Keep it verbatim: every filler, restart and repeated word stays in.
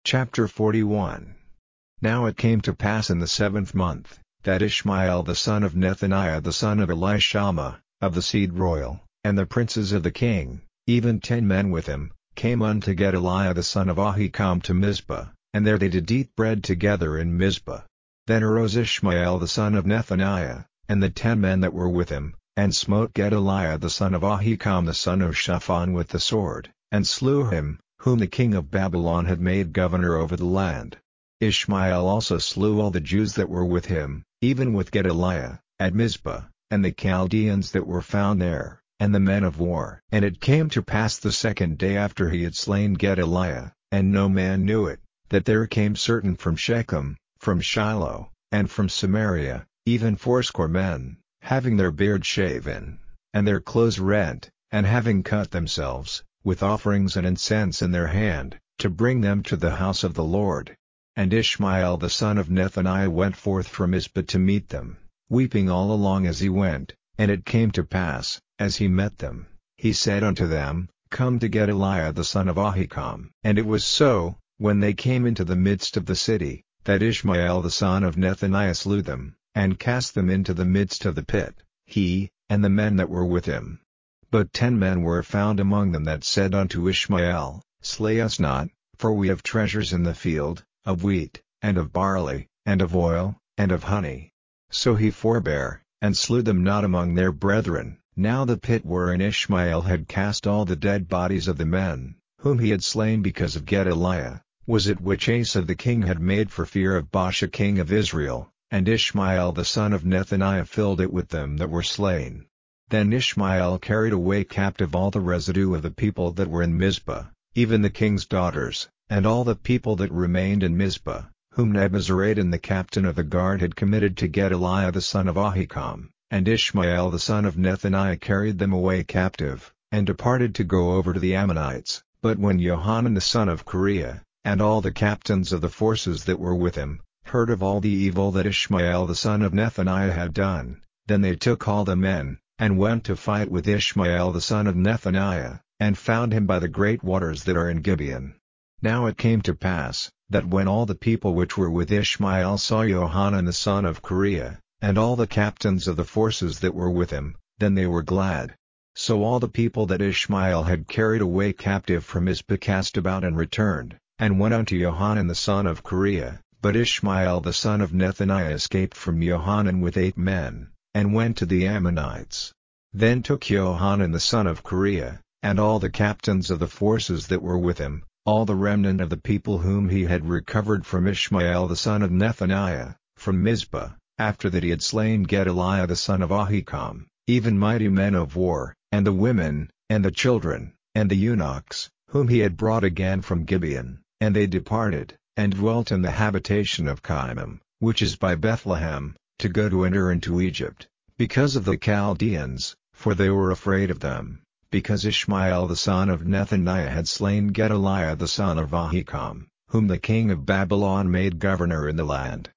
Chapter forty-one. Now it came to pass in the seventh month, that Ishmael the son of Nethaniah the son of Elishama, of the seed royal, and the princes of the king, even ten men with him, came unto Gedaliah the son of Ahikam to Mizpah, and there they did eat bread together in Mizpah. Then arose Ishmael the son of Nethaniah, and the ten men that were with him, and smote Gedaliah the son of Ahikam the son of Shaphan with the sword, and slew him, whom the king of Babylon had made governor over the land. Ishmael also slew all the Jews that were with him, even with Gedaliah, at Mizpah, and the Chaldeans that were found there, and the men of war. And it came to pass the second day after he had slain Gedaliah, and no man knew it, that there came certain from Shechem, from Shiloh, and from Samaria, even fourscore men, having their beards shaven, and their clothes rent, and having cut themselves, with offerings and incense in their hand, to bring them to the house of the Lord. And Ishmael the son of Nethaniah went forth from Mizpah to meet them, weeping all along as he went. And it came to pass, as he met them, he said unto them, Come to Gedaliah the son of Ahikam. And it was so, when they came into the midst of the city, that Ishmael the son of Nethaniah slew them, and cast them into the midst of the pit, he, and the men that were with him. But ten men were found among them that said unto Ishmael, Slay us not, for we have treasures in the field, of wheat, and of barley, and of oil, and of honey. So he forbare, and slew them not among their brethren. Now the pit wherein Ishmael had cast all the dead bodies of the men, whom he had slain because of Gedaliah, was it which Asa the king had made for fear of Baasha king of Israel, and Ishmael the son of Nethaniah filled it with them that were slain. Then Ishmael carried away captive all the residue of the people that were in Mizpah, even the king's daughters, and all the people that remained in Mizpah, whom Nebuzaradan the captain of the guard had committed to Gedaliah the son of Ahikam. And Ishmael the son of Nethaniah carried them away captive, and departed to go over to the Ammonites. But when Johanan the son of Kareah, and all the captains of the forces that were with him, heard of all the evil that Ishmael the son of Nethaniah had done, then they took all the men, and went to fight with Ishmael the son of Nethaniah, and found him by the great waters that are in Gibeon. Now it came to pass, that when all the people which were with Ishmael saw Johanan the son of Kareah, and all the captains of the forces that were with him, then they were glad. So all the people that Ishmael had carried away captive from Mizpah cast about and returned, and went unto Johanan the son of Kareah. But Ishmael the son of Nethaniah escaped from Johanan with eight men, and went to the Ammonites. Then took Johanan the son of Kareah, and all the captains of the forces that were with him, all the remnant of the people whom he had recovered from Ishmael the son of Nethaniah, from Mizpah, after that he had slain Gedaliah the son of Ahikam, even mighty men of war, and the women, and the children, and the eunuchs, whom he had brought again from Gibeon, and they departed, and dwelt in the habitation of Chimham, which is by Bethlehem, to go to enter into Egypt, because of the Chaldeans, for they were afraid of them, because Ishmael the son of Nethaniah had slain Gedaliah the son of Ahikam, whom the king of Babylon made governor in the land.